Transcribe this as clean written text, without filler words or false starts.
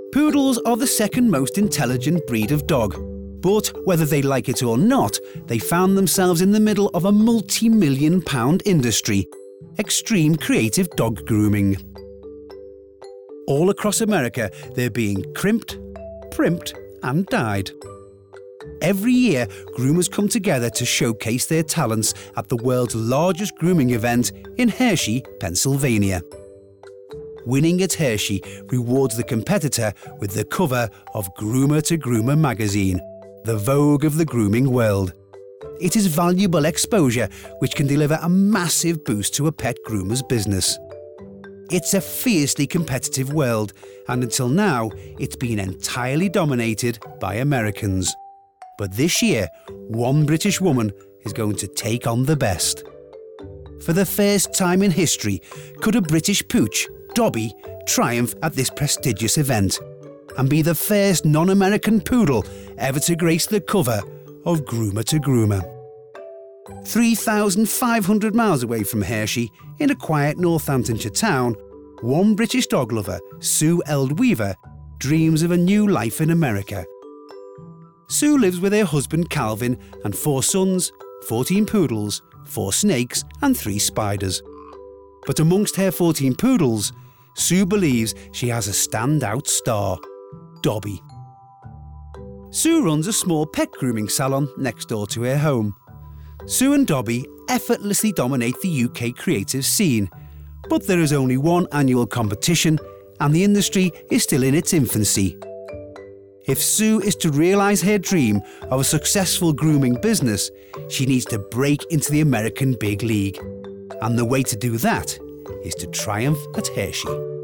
Poodles are the second most intelligent breed of dog, but whether they like it or not, they found themselves in the middle of a multi-million-pound industry: extreme creative dog grooming. All across America, they're being crimped, primped and dyed. Every year, groomers come together to showcase their talents at the world's largest grooming event in Hershey, Pennsylvania. Winning at Hershey rewards the competitor with the cover of Groomer to Groomer magazine, the vogue of the grooming world. It is valuable exposure which can deliver a massive boost to a pet groomer's business. It's a fiercely competitive world, and until now, it's been entirely dominated by Americans. But this year, one British woman is going to take on the best. For the first time in history, could a British pooch, Dobby, triumph at this prestigious event and be the first non-American poodle ever to grace the cover of Groomer to Groomer. 3,500 miles away from Hershey, in a quiet Northamptonshire town, one British dog lover, Sue Eld Weaver, dreams of a new life in America. Sue lives with her husband Calvin and 4 sons, 14 poodles, 4 snakes and 3 spiders. But amongst her 14 poodles, Sue believes she has a standout star: Dobby. Sue runs a small pet grooming salon next door to her home. Sue and Dobby effortlessly dominate the UK creative scene, but there is only one annual competition and the industry is still in its infancy. If Sue is to realise her dream of a successful grooming business, she needs to break into the American Big League. And the way to do that is to triumph at Hershey.